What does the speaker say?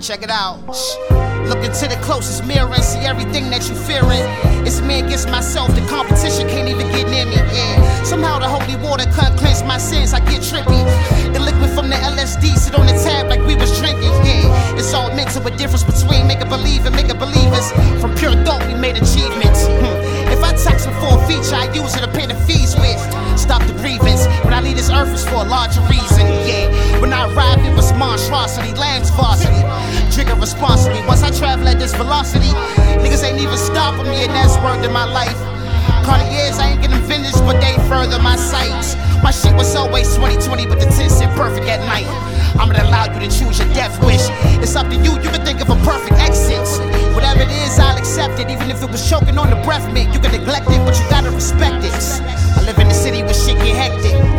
Check it out. Look into the closest mirror and see everything that you fearing. It's me against myself, the competition can't even get near me, yeah. Somehow the holy water can't cleanse my sins, I get trippy. The liquid from the LSD sit on the tab like we was drinking, yeah. It's all mental, a difference between make a believe and make a believers. From pure thought we made achievements. If I tax them for a feature, I use it to pay the fees with. Stop the grievance, when I leave this earth it's for a larger reason, yeah. When I arrive it was monstrosity, lamb's varsity. Trigger responsibly, once I travel at this velocity, niggas ain't even stopping me and that's word in my life. Cartiers, I ain't getting vintage, but they further my sights. My shit was always 20/20, but the 10 sit perfect at night. I'm gonna allow you to choose your death wish. It's up to you, you can think of a perfect exit. Whatever it is, I'll accept it. Even if it was choking on the breath mint, you can neglect it, but you gotta respect it. I live in the city where shit get hectic.